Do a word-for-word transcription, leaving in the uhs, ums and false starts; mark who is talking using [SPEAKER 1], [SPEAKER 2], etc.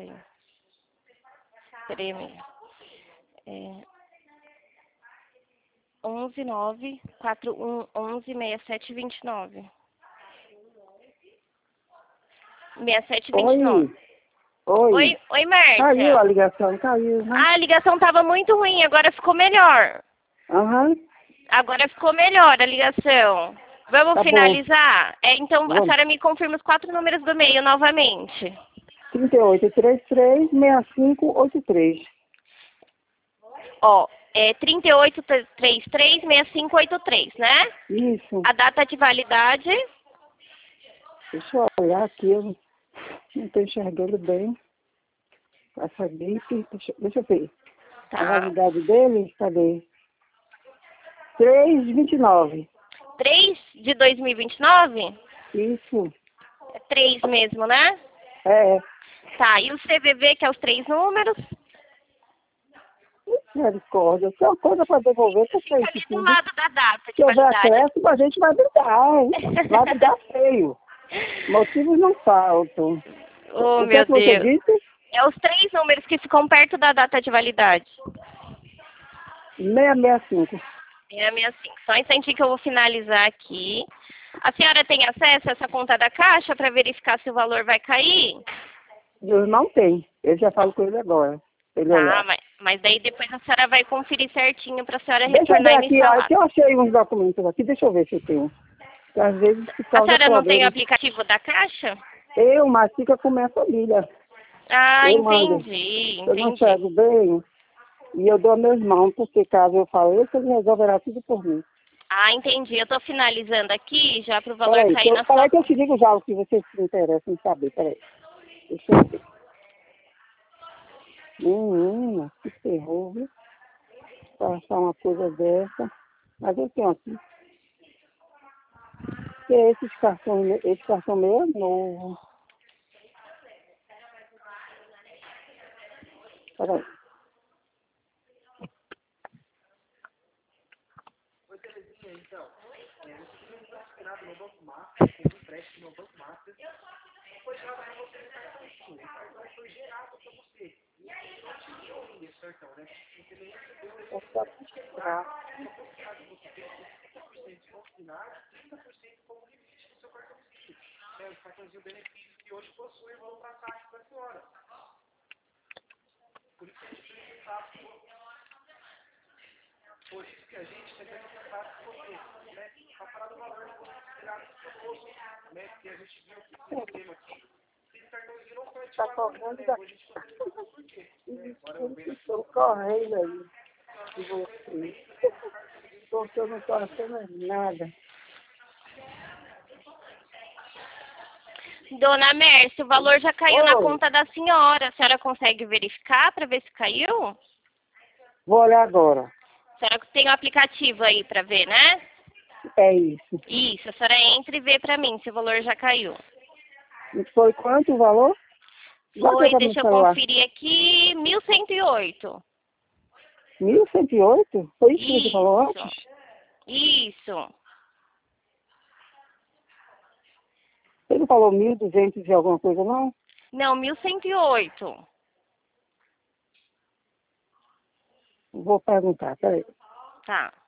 [SPEAKER 1] peraí. Peraí, amiga. É... onze nove quatro um onze seis sete vinte e nove. seis sete vinte e nove.
[SPEAKER 2] Oi.
[SPEAKER 1] Oi, oi, Márcia.
[SPEAKER 2] Caiu a ligação, caiu. Né?
[SPEAKER 1] Ah, a ligação tava muito ruim, agora ficou melhor.
[SPEAKER 2] Aham. Uhum.
[SPEAKER 1] Agora ficou melhor a ligação. Vamos
[SPEAKER 2] Tá
[SPEAKER 1] finalizar? É, então,
[SPEAKER 2] Vamos.
[SPEAKER 1] a senhora me confirma os quatro números do meio novamente.
[SPEAKER 2] trinta e oito, trinta e três, sessenta e cinco, oitenta e três.
[SPEAKER 1] Ó, é trinta e oito, trinta e três, sessenta e cinco, oitenta e três, né?
[SPEAKER 2] Isso.
[SPEAKER 1] A data de validade?
[SPEAKER 2] Deixa eu olhar aqui, eu não estou enxergando bem. Essa gripe, deixa, deixa eu ver.
[SPEAKER 1] Tá.
[SPEAKER 2] A validade dele, cadê? três de vinte e nove.
[SPEAKER 1] três de dois mil e vinte e nove?
[SPEAKER 2] Isso.
[SPEAKER 1] É três mesmo, né?
[SPEAKER 2] É.
[SPEAKER 1] Tá, e o C V V, que é os três números?
[SPEAKER 2] Misericórdia. Se é uma coisa para devolver, que
[SPEAKER 1] Fica
[SPEAKER 2] é
[SPEAKER 1] ali
[SPEAKER 2] isso
[SPEAKER 1] do
[SPEAKER 2] tudo.
[SPEAKER 1] lado da data de
[SPEAKER 2] Se houver
[SPEAKER 1] validade.
[SPEAKER 2] acréscimo, a gente vai brigar, hein? Vai brigar feio. Motivos não faltam.
[SPEAKER 1] Oh,
[SPEAKER 2] O que é
[SPEAKER 1] meu
[SPEAKER 2] que você
[SPEAKER 1] Deus.
[SPEAKER 2] disse?
[SPEAKER 1] É os três números que ficam perto da data de validade.
[SPEAKER 2] seiscentos e sessenta e cinco.
[SPEAKER 1] seiscentos e sessenta e cinco. Só um instantinho que eu vou finalizar aqui. A senhora tem acesso a essa conta da Caixa para verificar se o valor vai cair?
[SPEAKER 2] Eu não tenho. Eu já falo com ele agora. Ele
[SPEAKER 1] Tá,
[SPEAKER 2] olhar.
[SPEAKER 1] mas, mas daí depois a senhora vai conferir certinho para a senhora
[SPEAKER 2] Deixa eu ver
[SPEAKER 1] retornar e me
[SPEAKER 2] aqui, ó,
[SPEAKER 1] falar.
[SPEAKER 2] que eu achei uns documentos aqui. Deixa eu ver se eu tenho. Porque às vezes que
[SPEAKER 1] A
[SPEAKER 2] causa
[SPEAKER 1] senhora não tem o
[SPEAKER 2] problema.
[SPEAKER 1] aplicativo da Caixa?
[SPEAKER 2] Eu, mas fica com minha família.
[SPEAKER 1] Ah,
[SPEAKER 2] Eu mando.
[SPEAKER 1] entendi,
[SPEAKER 2] Eu não
[SPEAKER 1] entendi.
[SPEAKER 2] enxergo bem. E eu dou a meus irmãos, porque caso eu faleça, ele resolverá tudo por mim.
[SPEAKER 1] Ah, entendi. Eu tô finalizando aqui já pro valor
[SPEAKER 2] Peraí,
[SPEAKER 1] cair
[SPEAKER 2] eu,
[SPEAKER 1] na
[SPEAKER 2] peraí
[SPEAKER 1] sua
[SPEAKER 2] que eu te
[SPEAKER 1] conta.
[SPEAKER 2] digo já o que você se interessa em saber. Peraí. Deixa eu ver. Menina, que terror, viu? Pra achar uma coisa dessa. Mas eu tenho aqui. Porque esses cartões, esse cartão meu é novo. Peraí. Vou só mostrar. Tá correndo daqui. Estou correndo aí de você. Porque eu não estou achando nada.
[SPEAKER 1] Dona Mércia, o valor já caiu na
[SPEAKER 2] Oi,
[SPEAKER 1] conta da senhora. A senhora consegue verificar para ver se caiu?
[SPEAKER 2] vou olhar agora.
[SPEAKER 1] A senhora tem o aplicativo aí para ver, né?
[SPEAKER 2] É isso.
[SPEAKER 1] Isso, a senhora entra e vê para mim se o valor já caiu.
[SPEAKER 2] E foi quanto o valor? Bota aí
[SPEAKER 1] Foi,
[SPEAKER 2] para meu
[SPEAKER 1] deixa eu
[SPEAKER 2] celular.
[SPEAKER 1] conferir aqui, mil cento e oito.
[SPEAKER 2] mil cento e oito? Foi isso que você falou
[SPEAKER 1] Isso,
[SPEAKER 2] antes?
[SPEAKER 1] isso.
[SPEAKER 2] Você não falou mil e duzentos e alguma coisa, não?
[SPEAKER 1] Não, mil cento e oito.
[SPEAKER 2] Vou perguntar, peraí.
[SPEAKER 1] Tá.